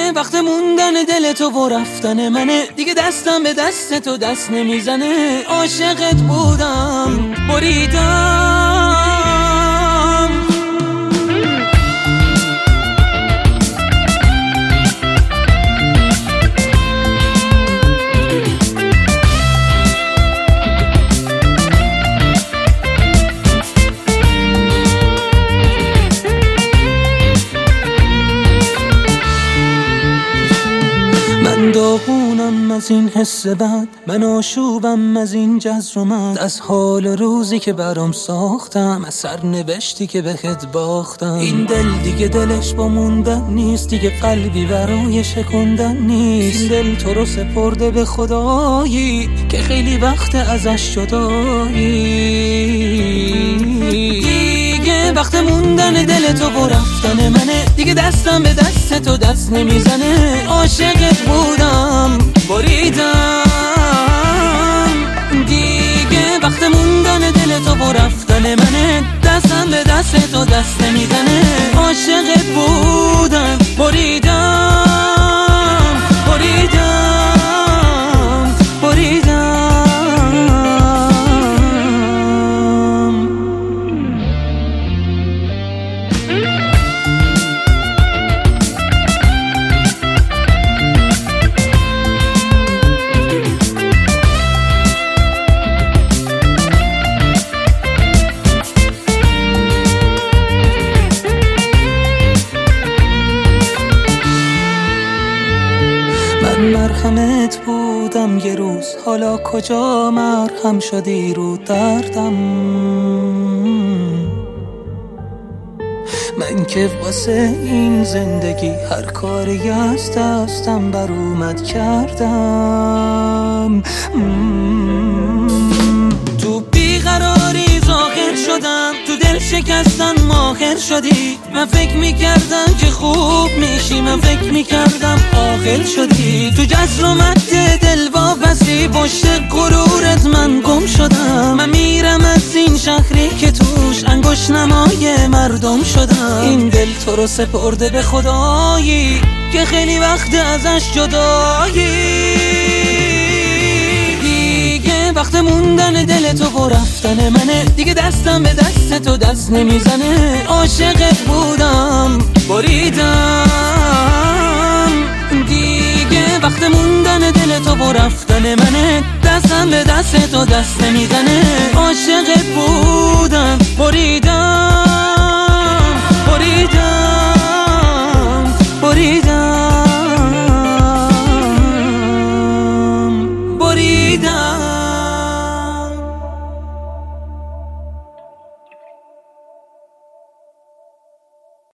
وقت موندن دل تو و رفتن منه، دیگه دستم به دست تو دست نمیزنه. عاشقت بودم بریدم. من داغونم از این حس بد، من آشوبم از این جزر و مد، از حال روزی که برام ساختم، از سرنوشتی که بهت باختم. این دل دیگه دلش با موندن نیست، دیگه قلبی برای شکندن نیست. این دل تو رو سپرده به خدایی که خیلی وقت ازش جدایی. دیگه وقت موندن دل تو و رفتن منه، دیگه دستم به دست تو دست نمیزنه. عاشقت بودم بریدم. دیگه وقت موندن دل تو و رفتن منه، دستم به دست تو دست نمیزنه. عاشقت بودم بریدم بریدم بریدم. مرهمت بودم یه روز، حالا کجا مرهم شدی رو دردم. من که واسه این زندگی هر کاری از دستم بر اومد کردم. تو بیقراری ظاهر شدم، تو دل شکستن ماهر شدی. من فکر میکردم که خوب میشی، من فکر میکردم عاقل شدی. تو جزر و مد دل واپسی پشت غرورت من گم شدم. من میرم از این شهری که توش انگشت نمای مردم شدم. این دل تو رو سپرده به خدایی که خیلی وقت ازش جدایی. وقت موندن دل تو و رفتن منه، دیگه دستم به دست تو دست نمیزنه. عاشقت بودم بریدم. دیگه وقت موندن دل تو و رفتن منه، دستم به دست تو دست نمیزنه. عاشقت بودم بریدم بریدم بریدم بریدم.